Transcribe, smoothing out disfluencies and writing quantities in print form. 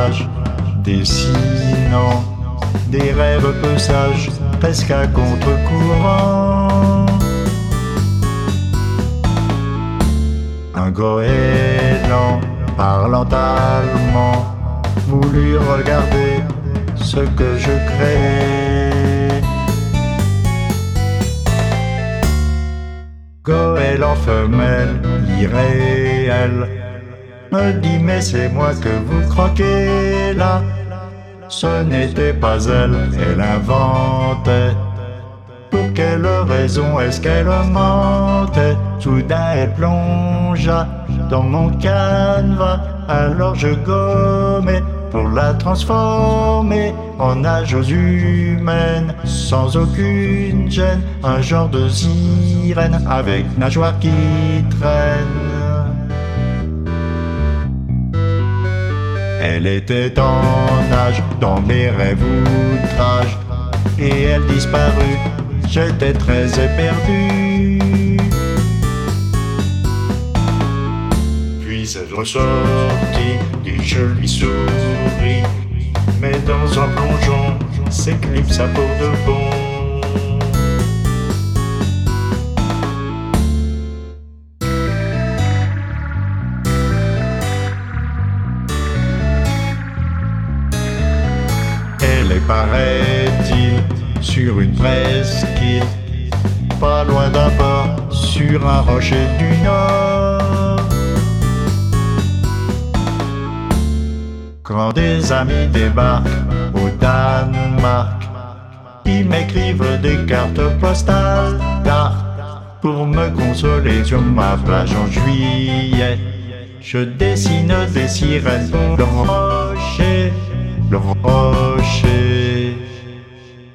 naufrage, dessinant des rêves peu sages, presque à contre-courant. Un goéland parlant allemand voulut regarder ce que je crée. Goéland femelle, irréel, me dit mais c'est moi que vous croquez là. Ce n'était pas elle, elle inventait. Pour quelle raison est-ce qu'elle mentait? Soudain elle plongea dans mon canevas. Alors je gommais pour la transformer en nageuse humaine, sans aucune gêne, un genre de sirène avec nageoire qui traîne. Elle était en nage dans mes rêves outrages, et elle disparut, j'étais très éperdu. Puis elle ressortit et je lui souris, mais dans un plongeon, s'éclipsa pour de bon. Elle est, paraît-il, sur une presqu'île, pas loin d'un port, sur un rocher du Nord. Quand des amis débarquent au Danemark, ils m'écrivent des cartes postales d'art pour me consoler sur ma plage en juillet. Je dessine des sirènes pour le rocher, le rocher.